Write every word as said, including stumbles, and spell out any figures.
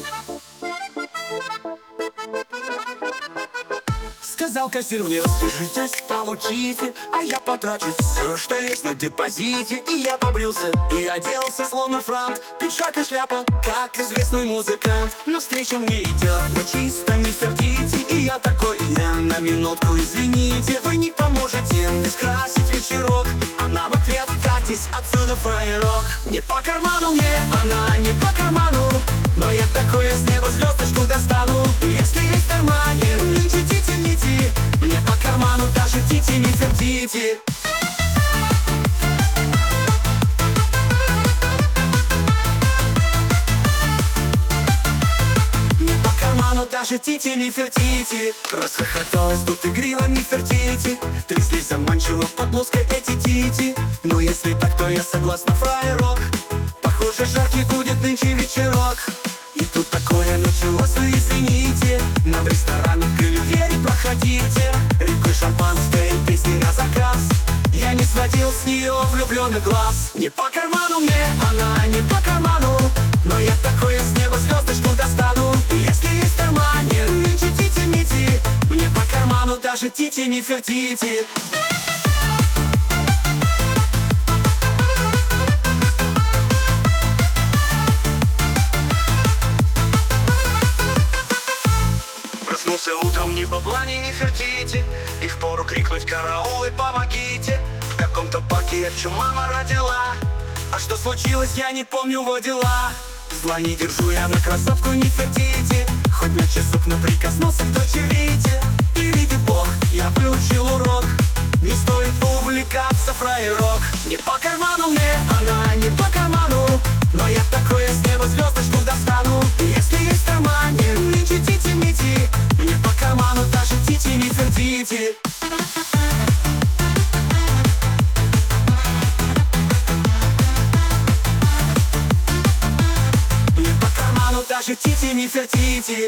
Сказал кассир мне: распишитесь, получите, а я потрачу все, что есть на депозите. И я побрился и оделся словно франт, пиджак и шляпа, как известный музыкант. Навстречу мне идет, но чисто не сердите. И я такой: я на минутку, извините, вы не поможете мне скрасить вечерок. Она в ответ: катись отсюда, фраерок. Не по карману мне, она не по карману, но я такое с неба звездочку достану. Если есть в кармане нынче тити, нити, мне по карману даже тити не твердите. Мне по карману даже тити не фертите. Расхохоталась тут игриво Нефертити, тряслись заманчиво под блузкой эти тити. Но если так, то я согласна, фраерок. Похоже, жаркий будет нынче вечерок. И тут такое началось, вы извините, над рестораном к Ривьере проходите. Рекой шампанское и песни на заказ, я не сводил с нее влюбленных глаз. Не по карману мне, она не по карману, но я такое с неба звездочку достану. Если есть в кармане нынче тити-мити, мне по карману даже тити не фертите. Проснулся утром, ни бабла, ни Нефертити, и впору крикнуть: караул и помогите. В каком-то парке отчу мама родила, а что случилось, я не помню, во дела. Зла не держу я на красотку Нефертити, хоть на часок, но прикоснулся к дочерите. И видит Бог, я выучил урок: не стоит увлекаться, фраерок. Не по карману мне, она не по карману, но я такое с неба звездочку достану. Если есть в кармане нынче тити-мити, мне по карману даже тити не твердите. Мне по карману даже тити не фертите.